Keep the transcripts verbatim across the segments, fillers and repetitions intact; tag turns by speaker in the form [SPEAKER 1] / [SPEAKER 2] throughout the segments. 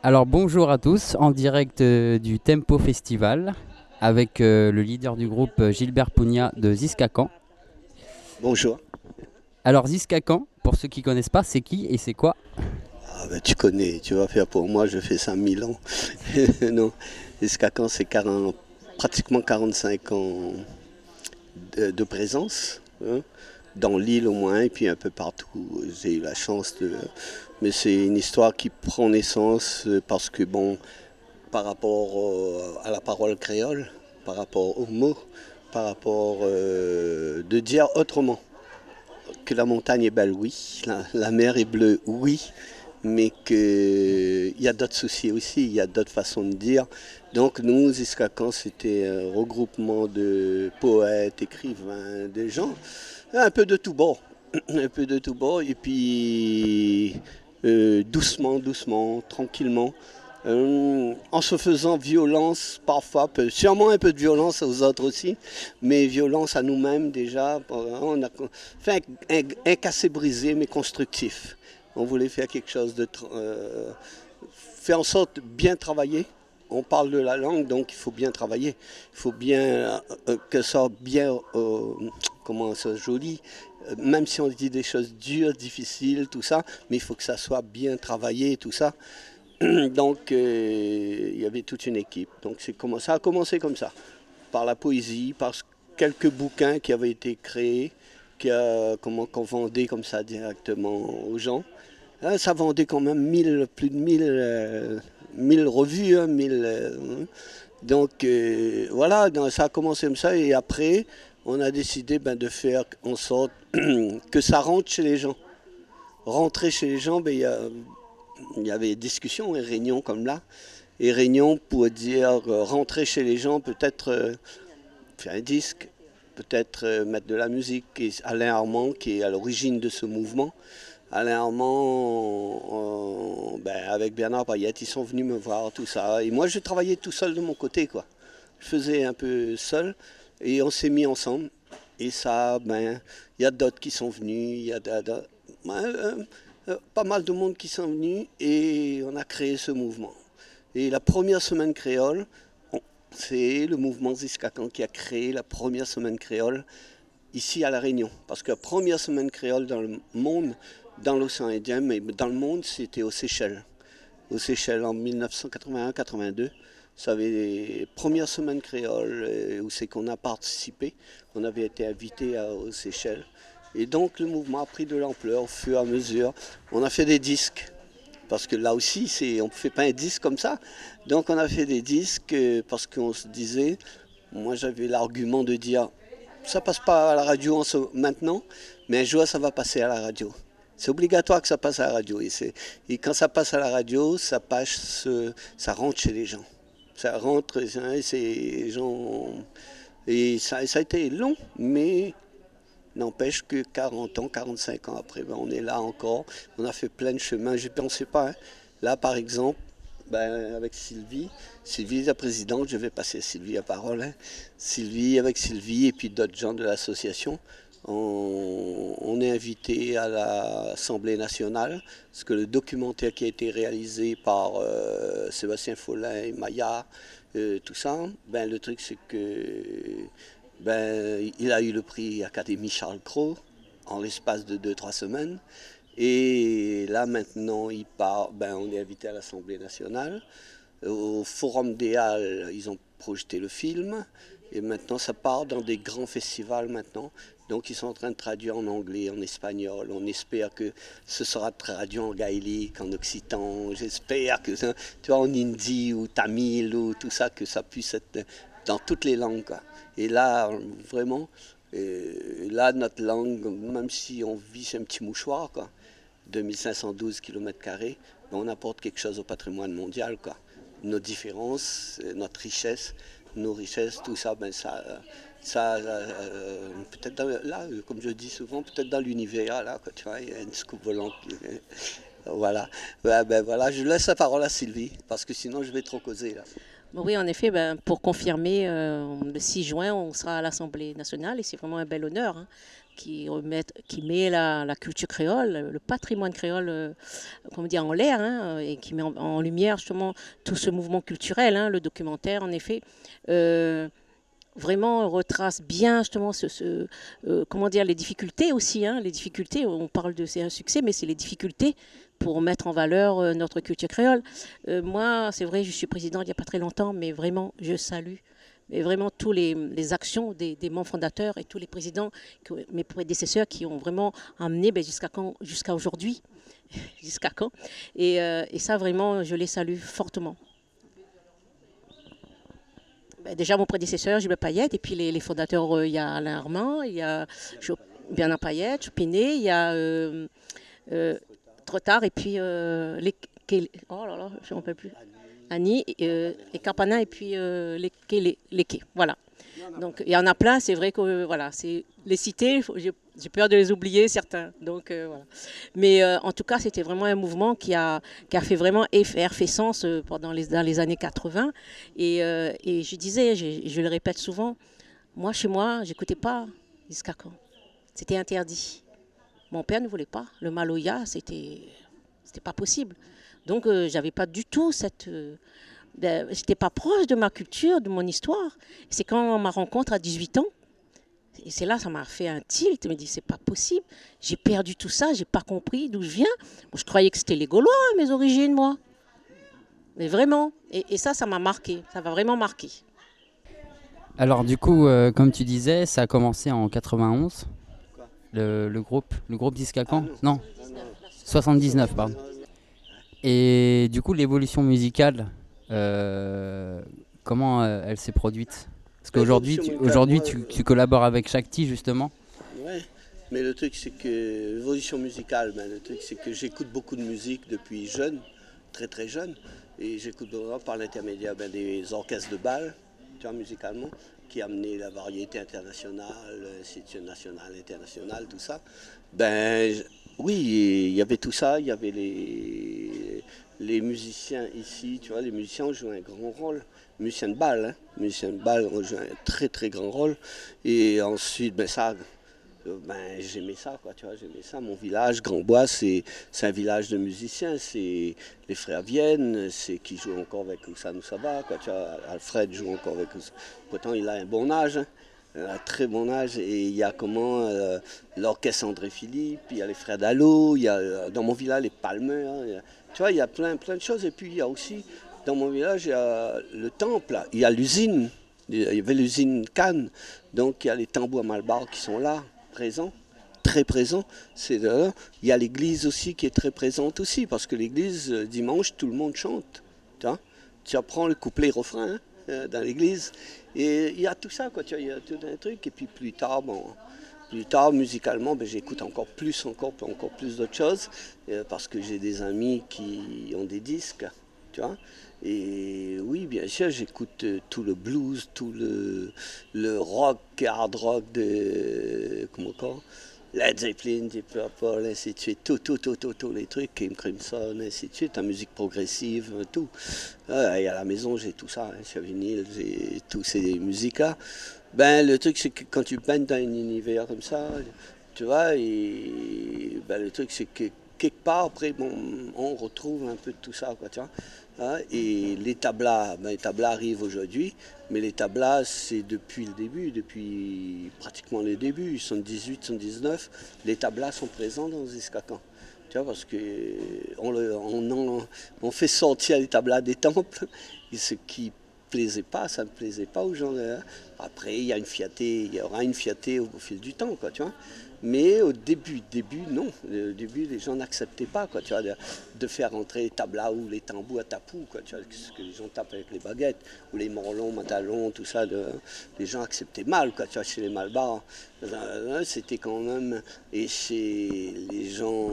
[SPEAKER 1] Alors bonjour à tous, en direct euh, du Tempo Festival avec euh, le leader du groupe euh, Gilbert Pugna de Ziskakan.
[SPEAKER 2] Bonjour.
[SPEAKER 1] Alors Ziskakan, pour ceux qui connaissent pas, c'est qui et c'est quoi?
[SPEAKER 2] Ah ben, tu connais, tu vas faire pour moi, je fais ça mille ans. Non, Escacan, c'est quarante pratiquement quarante-cinq ans de, de présence, hein, dans l'île au moins, et puis un peu partout. J'ai eu la chance de... Mais c'est une histoire qui prend naissance euh, parce que, bon, par rapport euh, à la parole créole, par rapport aux mots, par rapport euh, de dire autrement. Que la montagne est belle, oui. La, la mer est bleue, oui. Mais qu'il y a d'autres soucis aussi, il y a d'autres façons de dire. Donc nous, Ziskakan, c'était un regroupement de poètes, écrivains, des gens, un peu de tout bord. Un peu de tout bord. Et puis, euh, doucement, doucement, tranquillement, euh, en se faisant violence parfois, peu, sûrement un peu de violence aux autres aussi, mais violence à nous-mêmes déjà. On a fait un, un, un cassé brisé mais constructif. On voulait faire quelque chose de... Euh, faire en sorte de bien travailler. On parle de la langue, donc il faut bien travailler. Il faut bien euh, que ça soit bien, euh, comment ça, joli. Même si on dit des choses dures, difficiles, tout ça, mais il faut que ça soit bien travaillé, tout ça. Donc, euh, il y avait toute une équipe. Donc, c'est comment, ça a commencé comme ça, par la poésie, par quelques bouquins qui avaient été créés, qui a, comment, qu'on vendait comme ça directement aux gens. Hein, ça vendait quand même mille, plus de mille, euh, mille revues. Hein, mille, euh, donc, euh, voilà, donc, ça a commencé comme ça. Et après, on a décidé ben, de faire en sorte que ça rentre chez les gens. Rentrer chez les gens, ben, il y a il y avait des discussions et réunions comme là. Et réunions pour dire euh, rentrer chez les gens, peut-être euh, faire un disque, peut-être euh, mettre de la musique. Et Alain Armand, qui est à l'origine de ce mouvement, Alain Armand, euh, ben, avec Bernard Payette, ils sont venus me voir, tout ça. Et moi, je travaillais tout seul de mon côté, quoi. Je faisais un peu seul et on s'est mis ensemble. Et ça, ben, il y a d'autres qui sont venus, il y a d'autres. Ben, euh, euh, pas mal de monde qui sont venus et on a créé ce mouvement. Et la première semaine créole, on- c'est le mouvement Ziskakan qui a créé la première semaine créole ici à La Réunion. Parce que la première semaine créole dans le monde, dans l'océan Indien, mais dans le monde, c'était aux Seychelles. Aux Seychelles en mille neuf cent quatre-vingt-un quatre-vingt-deux. Ça avait les premières semaines créoles euh, où c'est qu'on a participé. On avait été invité à- aux Seychelles. Et donc le mouvement a pris de l'ampleur au fur et à mesure. On a fait des disques. Parce que là aussi, c'est, on ne fait pas un disque comme ça. Donc on a fait des disques euh, parce qu'on se disait, moi j'avais l'argument de dire, ça passe pas à la radio en ce- maintenant, mais un jour ça va passer à la radio. C'est obligatoire que ça passe à la radio. Et, c'est- et quand ça passe à la radio, ça, passe, euh, ça rentre chez les gens. Ça rentre, hein, c'est les gens. Et ça, ça a été long, mais n'empêche que quarante ans, quarante-cinq ans après, ben, on est là encore. On a fait plein de chemins. Je ne pensais pas. Hein. Là, par exemple, ben, avec Sylvie, Sylvie la présidente, je vais passer à Sylvie la parole. Hein. Sylvie, avec Sylvie et puis d'autres gens de l'association, on, on est invité à l'Assemblée nationale, parce que le documentaire qui a été réalisé par euh, Sébastien Follin, Maya, euh, tout ça, ben, le truc c'est que ben, il a eu le prix Académie Charles Cros en l'espace de deux trois semaines. Et là maintenant, il part, ben, on est invité à l'Assemblée nationale. Au Forum des Halles, ils ont projeté le film. Et maintenant, ça part dans des grands festivals maintenant. Donc, ils sont en train de traduire en anglais, en espagnol. On espère que ce sera traduit en gaélique, en occitan. J'espère que, tu vois, en hindi ou tamil ou tout ça, que ça puisse être dans toutes les langues, quoi. Et là, vraiment, euh, là, notre langue, même si on vit sur un petit mouchoir, quoi, deux mille cinq cent douze kilomètres carrés, on apporte quelque chose au patrimoine mondial, quoi. Nos différences, notre richesse, nos richesses, tout ça, ben ça, ça euh, peut-être dans, là, comme je dis souvent, peut-être dans l'univers, là, quoi, tu vois, il y a une scoop volante. Voilà. Ben, ben, voilà, je laisse la parole à Sylvie, parce que sinon je vais trop causer, là.
[SPEAKER 3] Bon, oui, en effet, ben, pour confirmer, euh, le six juin, on sera à l'Assemblée nationale et c'est vraiment un bel honneur, hein, qui, remet, qui met la, la culture créole, le patrimoine créole, euh, comment dire, en l'air, hein, et qui met en, en lumière justement tout ce mouvement culturel, hein, le documentaire en effet. Euh, vraiment retrace bien justement ce, ce euh, comment dire, les difficultés aussi, hein, les difficultés, on parle de c'est un succès, mais c'est les difficultés pour mettre en valeur euh, notre culture créole. Euh, moi, c'est vrai, je suis présidente il n'y a pas très longtemps, mais vraiment, je salue mais vraiment tous les, les actions des, des membres fondateurs et tous les présidents, que, mes prédécesseurs qui ont vraiment amené ben, jusqu'à quand, jusqu'à aujourd'hui, jusqu'à quand. Et, euh, et ça, vraiment, je les salue fortement. Déjà mon prédécesseur, Gilbert Payette, et puis les, les fondateurs, il euh, y a Alain Armand, il y a Bernard Payette, Chopiné, il y a euh, euh, Trotard, et puis euh, les, oh là là, je ne me rappelle plus, Annie, euh, les Carpana, et puis euh, les, les, les quais, voilà. Donc il y en a plein, c'est vrai que euh, voilà, c'est les cités, j'ai, j'ai peur de les oublier certains. Donc euh, voilà. Mais euh, en tout cas, c'était vraiment un mouvement qui a qui a fait vraiment effervescence euh, pendant les dans les années quatre-vingts. Et, euh, et je disais, je, je le répète souvent, moi chez moi, j'écoutais pas jusqu'à quand. C'était interdit. Mon père ne voulait pas. Le maloya, c'était c'était pas possible. Donc euh, j'avais pas du tout cette euh, Ben, je n'étais pas proche de ma culture, de mon histoire. C'est quand ma rencontre à dix-huit ans, et c'est là ça m'a fait un tilt. Je me dis, c'est pas possible. J'ai perdu tout ça, j'ai pas compris d'où je viens. Moi, je croyais que c'était les Gaulois, mes origines, moi. Mais vraiment. Et, et ça, ça m'a marqué. Ça m'a vraiment marqué.
[SPEAKER 1] Alors du coup, euh, comme tu disais, ça a commencé en quatre-vingt-onze. Le, le groupe, le groupe Discacan ah, Non, non. soixante-dix-neuf, pardon. Et du coup, l'évolution musicale, euh, comment euh, elle s'est produite? Parce qu'aujourd'hui, tu, aujourd'hui, tu, tu collabores avec Shakti, justement.
[SPEAKER 2] Ouais, mais le truc, c'est que l'évolution musicale, ben, le truc, c'est que j'écoute beaucoup de musique depuis jeune, très très jeune, et j'écoute par l'intermédiaire ben, des orchestres de bal, tu vois, musicalement, qui amenaient la variété internationale, l'institution nationale, internationale, tout ça. Ben, oui, il y avait tout ça, il y avait les, les musiciens ici, tu vois, les musiciens ont joué un grand rôle. Musiciens de bal, hein, musiciens de bal ont joué un très très grand rôle. Et ensuite, ben ça, ben j'aimais ça, quoi, tu vois, j'aimais ça. Mon village, Grand-Bois, c'est, c'est un village de musiciens, c'est les frères Vienne, c'est qui jouent encore avec Oussane Saba, quoi, tu vois, Alfred joue encore avec Oussane. Pourtant, il a un bon âge, hein. Un très bon âge, et il y a comment euh, l'orchestre André Philippe, il y a les frères Dallot, il y a euh, dans mon village les Palmeurs, hein, tu vois, il y a plein, plein de choses. Et puis il y a aussi, dans mon village, il y a le temple, il y a l'usine, il y avait l'usine Cannes, donc il y a les tambours à Malbar qui sont là, présents, très présents. C'est là. Il y a l'église aussi qui est très présente aussi, parce que l'église, dimanche, tout le monde chante, tu vois, tu apprends le couplet et refrain, hein, dans l'église. Et il y a tout ça, quoi, tu vois, il y a tout un truc. Et puis plus tard, bon, plus tard, musicalement, ben, j'écoute encore plus, encore, encore plus d'autres choses, euh, parce que j'ai des amis qui ont des disques, tu vois. Et oui, bien sûr, j'écoute euh, tout le blues, tout le, le rock, hard rock de, comment encore, Led Zeppelin, Deep Purple, ainsi de suite, tout, tout, tout, tout, tous les trucs, King Crimson, ainsi de suite, la musique progressive, tout. Euh, et à la maison, j'ai tout ça, hein, sur vinyle, j'ai tous ces musiques-là. Ben, le truc, c'est que quand tu baignes dans un univers comme ça, tu vois, et ben, le truc, c'est que quelque part, après, bon, on retrouve un peu de tout ça, quoi, tu vois. Hein, et les tablas, ben, les tablas arrivent aujourd'hui, mais les tablas, c'est depuis le début, depuis pratiquement le début, soixante-dix-huit, soixante-dix-neuf, les tablas sont présents dans Ziskakan. Tu vois, parce qu'on on, on fait sortir les tablas des temples, et ce qui plaisait pas, ça ne plaisait pas aux gens. Après, il y a une fierté, il y aura une fierté au, au fil du temps, quoi, tu vois. Mais au début, début, non. Au début, les gens n'acceptaient pas, quoi, tu vois, de, de faire rentrer les tablas ou les tambours à tapou, quoi, tu vois, ce que les gens tapent avec les baguettes, ou les morlons, matalons, tout ça. De, les gens acceptaient mal, quoi, tu vois, chez les Malbars. C'était quand même, et chez les gens,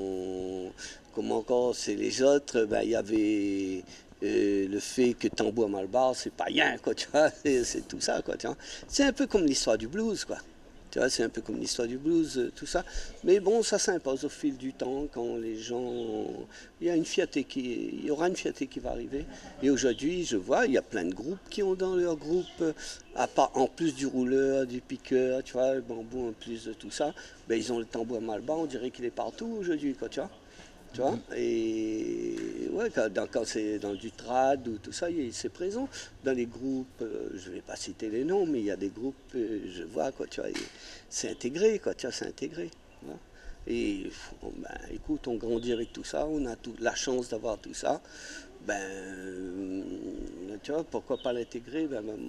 [SPEAKER 2] comme encore, c'est les autres, ben, il y avait... Euh, le fait que tambour à Malbar, c'est pas rien, quoi, tu vois, c'est, c'est tout ça, quoi, tu vois. C'est un peu comme l'histoire du blues, quoi. Tu vois, c'est un peu comme l'histoire du blues, euh, tout ça. Mais bon, ça s'impose au fil du temps quand les gens... Il y a une fierté qui... Il y aura une fierté qui va arriver. Et aujourd'hui, je vois, il y a plein de groupes qui ont dans leur groupe, euh, à part, en plus du rouleur, du piqueur, tu vois, le bambou, en plus de tout ça, ben, ils ont le tambour malba, on dirait qu'il est partout aujourd'hui, quoi, tu vois. Tu vois, et ouais, quand, dans- quand c'est dans du trad ou tout ça, il- c'est présent. Dans les groupes, euh, je ne vais pas citer les noms, mais il y a des groupes, euh, je vois, quoi, tu vois, et c'est intégré, quoi, tu vois, c'est intégré. Voilà. Et bon, ben, écoute, on grandit avec tout ça, on a tout, la chance d'avoir tout ça. Ben, euh, tu vois, pourquoi pas l'intégrer ben, ben,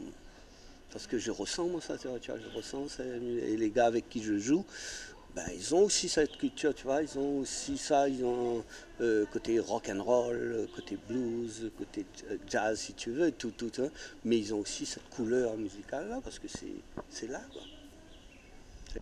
[SPEAKER 2] parce que je ressens, moi, ça, tu vois, tu vois, je ressens, et les gars avec qui je joue, ben, ils ont aussi cette culture, tu vois, ils ont aussi ça, ils ont euh, côté rock and roll, côté blues, côté jazz si tu veux, tout, tout, hein, mais ils ont aussi cette couleur musicale là, parce que c'est, c'est là, quoi. C'est...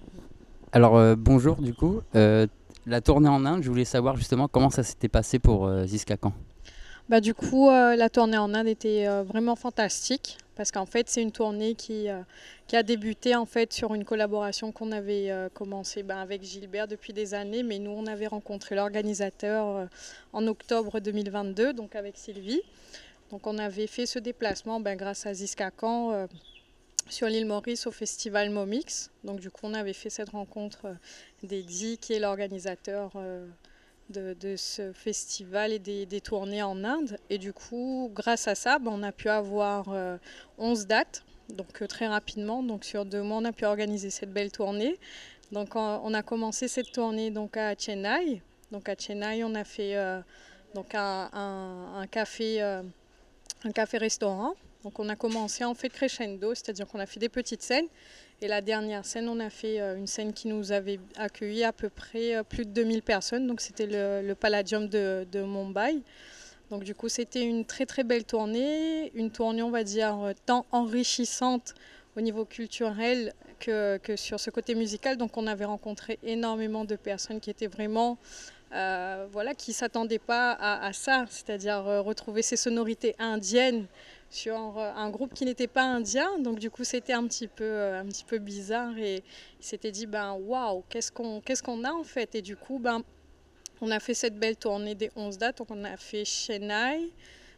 [SPEAKER 1] Alors euh, bonjour du coup. Euh, la tournée en Inde, je voulais savoir justement comment ça s'était passé pour euh, Ziska Khan.
[SPEAKER 4] Bah, du coup, euh, la tournée en Inde était euh, vraiment fantastique parce qu'en fait, c'est une tournée qui, euh, qui a débuté en fait sur une collaboration qu'on avait euh, commencé ben, avec Gilbert depuis des années, mais nous, on avait rencontré l'organisateur euh, en octobre deux mille vingt-deux, donc avec Sylvie. Donc, on avait fait ce déplacement ben, grâce à Ziska Khan euh, sur l'île Maurice au festival Momix. Donc, du coup, on avait fait cette rencontre euh, d'Eddie, qui est l'organisateur euh, De, de ce festival et des, des tournées en Inde. Et du coup, grâce à ça, ben, on a pu avoir euh, onze dates, donc euh, très rapidement. Donc sur deux mois, on a pu organiser cette belle tournée. Donc on, on a commencé cette tournée donc à Chennai. Donc à Chennai, on a fait euh, donc un, un, un café, euh, un café-restaurant. Donc on a commencé en fait crescendo, c'est-à-dire qu'on a fait des petites scènes. Et la dernière scène, on a fait une scène qui nous avait accueilli à peu près plus de deux mille personnes. Donc c'était le, le Palladium de, de Mumbai. Donc du coup, c'était une très très belle tournée. Une tournée, on va dire, tant enrichissante au niveau culturel que, que sur ce côté musical. Donc on avait rencontré énormément de personnes qui étaient vraiment... Euh, voilà, qui ne s'attendaient pas à, à ça, c'est-à-dire euh, retrouver ces sonorités indiennes sur un groupe qui n'était pas indien. Donc du coup, c'était un petit peu, euh, un petit peu bizarre et il s'était dit, ben waouh, qu'est-ce qu'on, qu'est-ce qu'on a en fait. Et du coup, ben, on a fait cette belle tournée des onze dates. Donc on a fait Chennai,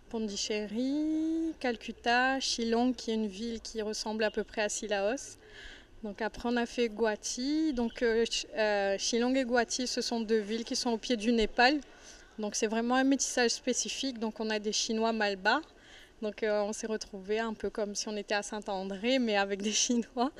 [SPEAKER 4] Pondichéry, Calcutta, Shillong, qui est une ville qui ressemble à peu près à Sillaos. Donc après, on a fait Guwahati. Donc euh, euh, Shillong et Guwahati, ce sont deux villes qui sont au pied du Népal. Donc c'est vraiment un métissage spécifique. Donc on a des Chinois malbars. Donc euh, on s'est retrouvés un peu comme si on était à Saint-André, mais avec des Chinois.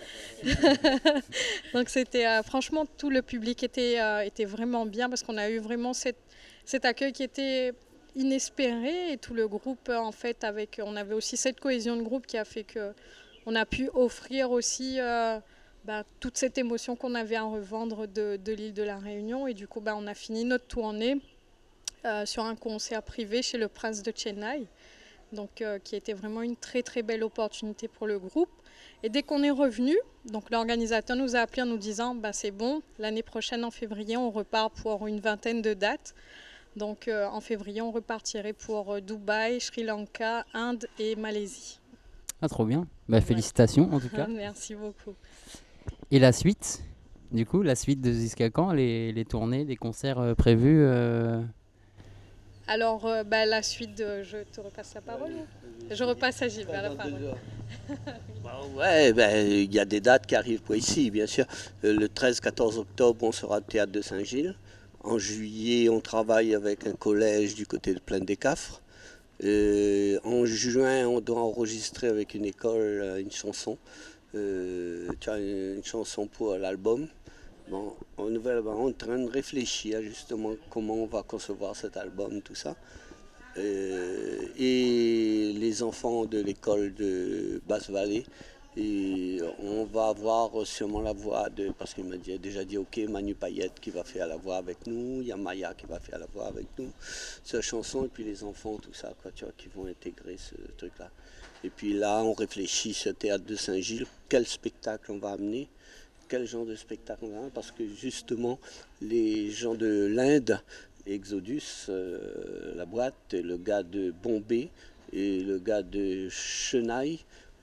[SPEAKER 4] Donc c'était euh, franchement, tout le public était, euh, était vraiment bien parce qu'on a eu vraiment cette, cet accueil qui était inespéré et tout le groupe en fait avec, on avait aussi cette cohésion de groupe qui a fait que on a pu offrir aussi euh, bah, toute cette émotion qu'on avait à revendre de, de l'île de la Réunion. Et du coup, bah, on a fini notre tournée euh, sur un concert privé chez le Prince de Chennai, donc, euh, qui était vraiment une très très belle opportunité pour le groupe. Et dès qu'on est revenu, donc l'organisateur nous a appelé en nous disant bah, c'est bon, l'année prochaine en février, on repart pour une vingtaine de dates. Donc euh, en février, on repartirait pour euh, Dubaï, Sri Lanka, Inde et Malaisie.
[SPEAKER 1] Ah, trop bien. Bah, félicitations en tout cas.
[SPEAKER 4] Merci beaucoup.
[SPEAKER 1] Et la suite, du coup, la suite de Ziska Khan, les, les tournées, les concerts euh, prévus euh...
[SPEAKER 4] Alors, euh, bah, la suite, de, je te repasse la parole. Je repasse à Gilbert la parole.
[SPEAKER 2] Bah ouais, ben, il y a des dates qui arrivent pour ici, bien sûr. Le treize quatorze octobre, on sera au Théâtre de Saint-Gilles. En juillet, on travaille avec un collège du côté de Plaine des Cafres. Euh, en juin, on doit enregistrer avec une école une chanson. Euh, tu vois, une chanson pour l'album. Bon, en nouvelle, on est en train de réfléchir justement comment on va concevoir cet album, tout ça. Euh, et les enfants de l'école de Basse-Vallée, et on va avoir sûrement la voix de, parce qu'il m'a déjà dit ok, Manu Payette qui va faire la voix avec nous, il y a Maya qui va faire la voix avec nous, cette chanson, et puis les enfants, tout ça, quoi, tu vois, qui vont intégrer ce truc-là. Et puis là, on réfléchit sur le Théâtre de Saint-Gilles, quel spectacle on va amener, quel genre de spectacle on va amener, parce que justement, les gens de l'Inde, Exodus, euh, la boîte, et le gars de Bombay et le gars de Chennai, ils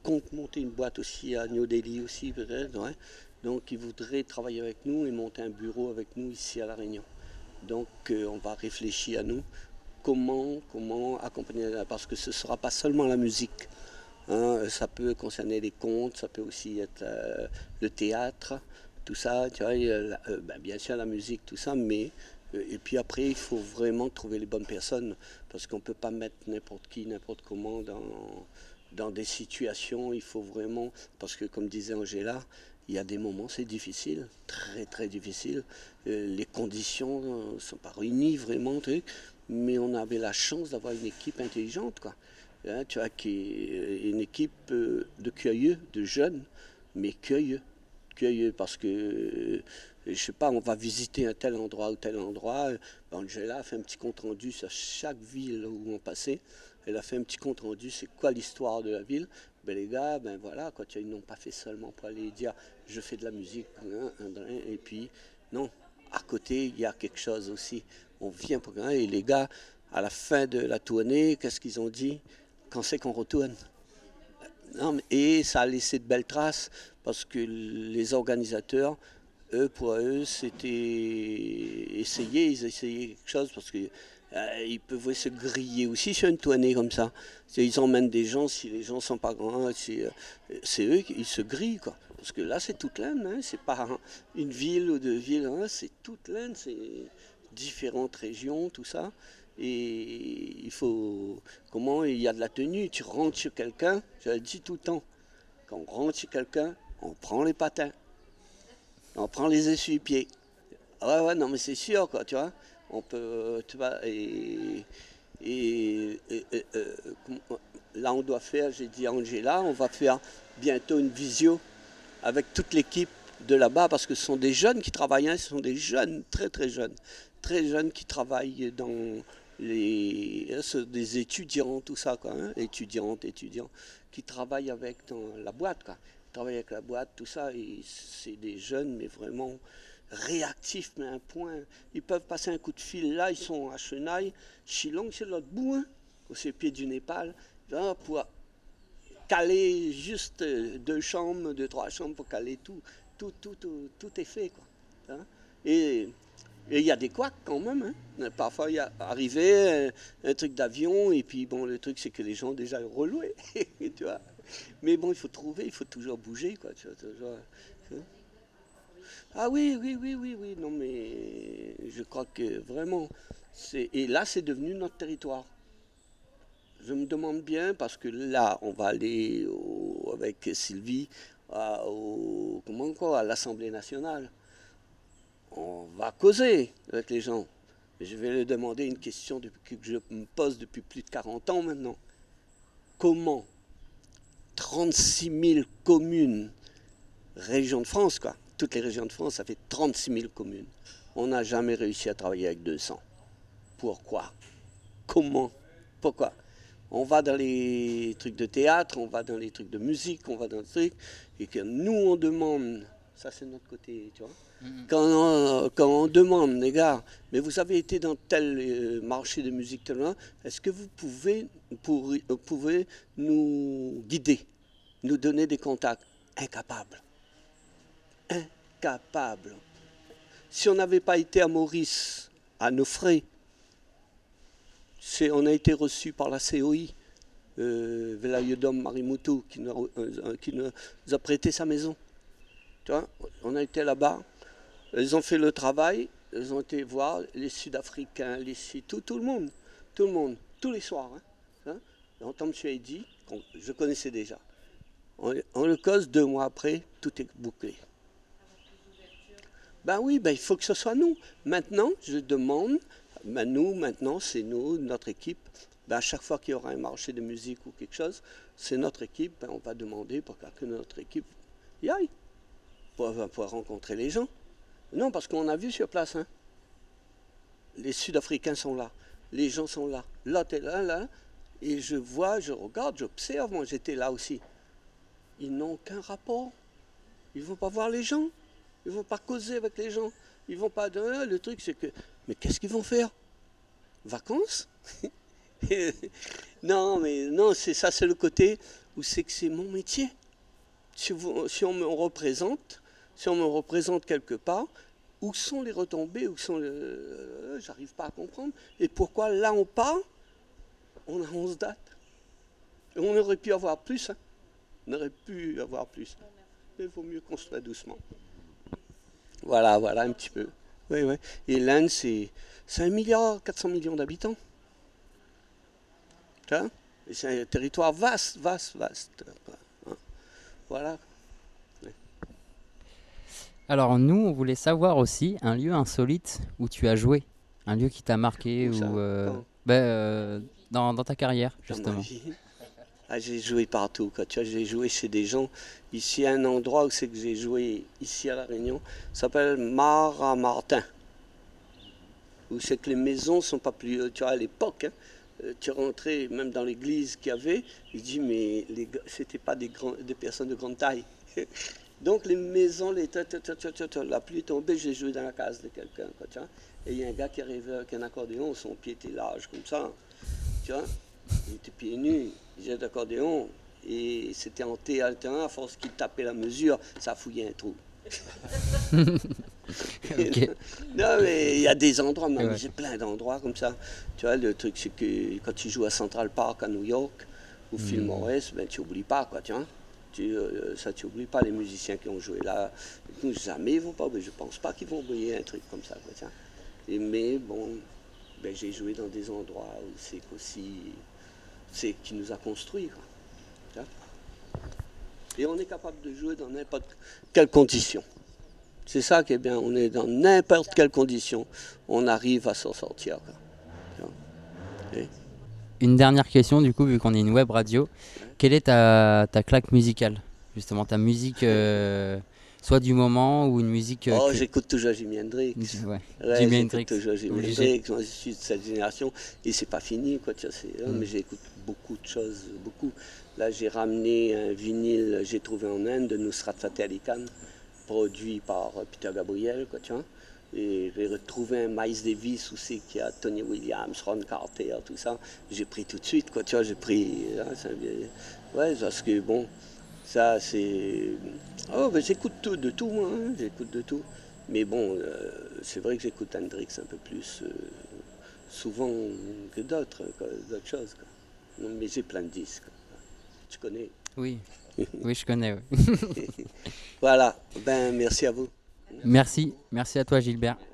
[SPEAKER 2] comptent monter une boîte aussi à New Delhi aussi peut-être, ouais. Donc ils voudraient travailler avec nous et monter un bureau avec nous ici à La Réunion. Donc euh, on va réfléchir à nous comment, comment accompagner, parce que ce ne sera pas seulement la musique. Hein, ça peut concerner les contes, ça peut aussi être euh, le théâtre, tout ça, tu vois, euh, ben, bien sûr la musique, tout ça, mais euh, et puis après il faut vraiment trouver les bonnes personnes, parce qu'on ne peut pas mettre n'importe qui, n'importe comment dans, dans des situations, il faut vraiment, parce que comme disait Angela, il y a des moments c'est difficile, très très difficile, euh, les conditions ne sont pas réunies vraiment, mais on avait la chance d'avoir une équipe intelligente, quoi. Hein, tu vois, qui est une équipe de curieux, de jeunes, mais curieux. Curieux parce que, euh, je sais pas, on va visiter un tel endroit ou tel endroit. Angela a fait un petit compte-rendu sur chaque ville où on passait. Elle a fait un petit compte-rendu, c'est quoi l'histoire de la ville. Ben, les gars, ben voilà, quoi, ils n'ont pas fait seulement pour aller dire je fais de la musique. Hein, et puis, non, à côté, il y a quelque chose aussi. On vient pour rien. Et les gars, à la fin de la tournée, qu'est-ce qu'ils ont dit ? Quand c'est qu'on retourne. Non, et ça a laissé de belles traces parce que les organisateurs, eux, pour eux, c'était essayer, ils essayaient quelque chose parce qu'ils euh, pouvaient se griller aussi sur une tournée comme ça. Ils emmènent des gens, si les gens ne sont pas grands, c'est eux qui se grillent, quoi. Parce que là, c'est toute l'Inde, hein, c'est pas une ville ou deux villes, hein, c'est toute l'Inde, c'est différentes régions, tout ça. Et il faut, comment, il y a de la tenue, tu rentres chez quelqu'un, je le dis tout le temps, quand on rentre chez quelqu'un, on prend les patins, on prend les essuie-pieds. Ouais, ouais, non, mais c'est sûr, quoi, tu vois, on peut, tu vois, et, et, et, et euh, là, on doit faire, j'ai dit à Angela, on va faire bientôt une visio avec toute l'équipe de là-bas, parce que ce sont des jeunes qui travaillent, hein, ce sont des jeunes, très, très jeunes, très jeunes qui travaillent dans... Les, des étudiants, tout ça, quoi, hein, étudiantes, étudiants, qui travaillent avec dans la boîte, quoi. Ils travaillent avec la boîte, tout ça, et c'est des jeunes, mais vraiment réactifs, mais à un point. Ils peuvent passer un coup de fil, là, ils sont à Chennai, Shillong, c'est l'autre bout, hein, au pied du Népal, là, pour caler juste deux chambres, deux, trois chambres pour caler tout. Tout, tout, tout, tout est fait, quoi. Hein, et il y a des couacs quand même. Hein. Parfois, il y a arrivé un, un truc d'avion, et puis bon, le truc, c'est que les gens déjà reloué. Tu vois. Mais bon, il faut trouver, il faut toujours bouger, quoi. Tu vois, toujours, hein. Ah oui, oui, oui, oui, oui. Non, mais je crois que vraiment, c'est, et là, c'est devenu notre territoire. Je me demande bien, parce que là, on va aller au, avec Sylvie à, au, comment quoi, à l'Assemblée nationale. On va causer avec les gens. Je vais leur demander une question que je me pose depuis plus de quarante ans maintenant. Comment trente-six mille communes, régions de France, quoi, toutes les régions de France, ça fait trente-six mille communes. On n'a jamais réussi à travailler avec deux cents. Pourquoi? Comment? Pourquoi? On va dans les trucs de théâtre, on va dans les trucs de musique, on va dans les trucs, et que nous on demande, ça c'est notre côté, tu vois. Quand on, quand on demande, les gars, mais vous avez été dans tel euh, marché de musique, tel, est-ce que vous pouvez, pour, euh, pouvez nous guider, nous donner des contacts? Incapable. Incapable. Si on n'avait pas été à Maurice, à nos frais, c'est, on a été reçu par la C O I, euh, Velayudom Marimutu, qui nous, euh, qui nous a prêté sa maison. Tu vois, on a été là-bas. Ils ont fait le travail, ils ont été voir les Sud-Africains, les tout, tout le monde, tout le monde, tous les soirs. Hein, hein. J'entends M. Eddy, je connaissais déjà. On, on le cause, deux mois après, tout est bouclé. Ben oui, ben il faut que ce soit nous. Maintenant, je demande, ben nous, maintenant, c'est nous, notre équipe. Ben à chaque fois qu'il y aura un marché de musique ou quelque chose, c'est notre équipe, ben on va demander pour que notre équipe y aille, pour, pour rencontrer les gens. Non, parce qu'on a vu sur place, hein. Les Sud-Africains sont là, les gens sont là, là, t'es là, là, et je vois, je regarde, j'observe, moi j'étais là aussi. Ils n'ont aucun rapport, ils ne vont pas voir les gens, ils ne vont pas causer avec les gens, ils ne vont pas... Le truc c'est que, mais qu'est-ce qu'ils vont faire? Vacances? Non, mais non, c'est ça, c'est le côté, ou c'est que c'est mon métier? Si, vous, si on me représente, si on me représente quelque part, où sont les retombées, où sont les... Euh, j'arrive pas à comprendre. Et pourquoi là on part, on a onze dates. Et on aurait pu avoir plus, hein. On aurait pu avoir plus. Mais il vaut mieux construire doucement. Voilà, voilà un petit peu. Oui, oui. Et l'Inde, c'est, c'est un milliard quatre cents millions d'habitants. Tu vois? Et c'est un territoire vaste, vaste, vaste. Voilà. Ouais.
[SPEAKER 1] Alors nous, on voulait savoir aussi un lieu insolite où tu as joué, un lieu qui t'a marqué
[SPEAKER 2] Où ça?
[SPEAKER 1] ou euh,
[SPEAKER 2] Quand?
[SPEAKER 1] ben, euh, dans, dans ta carrière
[SPEAKER 2] Dans ma
[SPEAKER 1] justement.
[SPEAKER 2] vie. Ah, j'ai joué partout, quoi. Tu vois, j'ai joué chez des gens. Ici, un endroit où c'est que j'ai joué, ici à La Réunion, ça s'appelle Maramartin. Où c'est que les maisons sont pas plus... Tu vois, à l'époque, hein, tu rentrais même dans l'église qu'il y avait, je dis, mais les, c'était pas des, grands, des personnes de grande taille. Donc les maisons, les ta, ta, ta, ta, ta, ta, la pluie est tombée, j'ai joué dans la case de quelqu'un, quoi, tu vois. Et il y a un gars qui arrivait avec un accordéon, son pied était large comme ça, tu vois. Il était pieds nus, il jouait d'accordéon, et c'était en T alternant, à force qu'il tapait la mesure, ça fouillait un trou.
[SPEAKER 1] Okay.
[SPEAKER 2] Non, mais il y a des endroits, mais
[SPEAKER 1] Ouais.
[SPEAKER 2] j'ai plein d'endroits comme ça. Tu vois, le truc, c'est que quand tu joues à Central Park à New York, ou Phil Morris, ben, tu n'oublies pas, quoi, tu vois. Tu, euh, ça, tu n'oublies pas les musiciens qui ont joué là. Nous, jamais ils vont pas, mais je pense pas qu'ils vont oublier un truc comme ça, quoi, tu vois. Et, mais bon, ben, j'ai joué dans des endroits où c'est aussi, c'est qui nous a construits, quoi, tu vois. Et on est capable de jouer dans n'importe quelle condition. C'est ça qui est bien, on est dans n'importe quelle condition, on arrive à s'en sortir, quoi. Et
[SPEAKER 1] Une dernière question du coup, vu qu'on est une web radio, quelle est ta, ta claque musicale? Justement, ta musique, euh, soit du moment ou une musique... euh,
[SPEAKER 2] oh,
[SPEAKER 1] que-
[SPEAKER 2] j'écoute toujours Jimi Hendrix.
[SPEAKER 1] Ouais.
[SPEAKER 2] Ouais,
[SPEAKER 1] Jimi
[SPEAKER 2] j'écoute
[SPEAKER 1] Hendrix,
[SPEAKER 2] toujours Jimi
[SPEAKER 1] obligé.
[SPEAKER 2] Hendrix. Moi, je suis de cette génération et c'est pas fini, quoi. Tu vois, c'est, hein,
[SPEAKER 1] Mm.
[SPEAKER 2] mais j'écoute beaucoup de choses, beaucoup. Là, j'ai ramené un vinyle, j'ai trouvé en Inde, de Nusrat Fateh Ali Khan, produit par euh, Peter Gabriel, quoi, tu vois. Et j'ai retrouvé un Miles Davis où c'est qu'il y a Tony Williams, Ron Carter, tout ça. J'ai pris tout de suite, quoi, tu vois. J'ai pris, hein, ça, ouais, parce que bon, ça c'est. Oh, ben, j'écoute tout, de tout, moi, hein, j'écoute de tout. Mais bon, euh, c'est vrai que j'écoute Hendrix un peu plus euh, souvent que d'autres, quoi, d'autres choses, quoi. Non, mais j'ai plein de disques. Quoi. Tu connais?
[SPEAKER 1] Oui, oui, je connais. Ouais.
[SPEAKER 2] Voilà, ben merci à vous.
[SPEAKER 1] Merci, merci à toi Gilbert.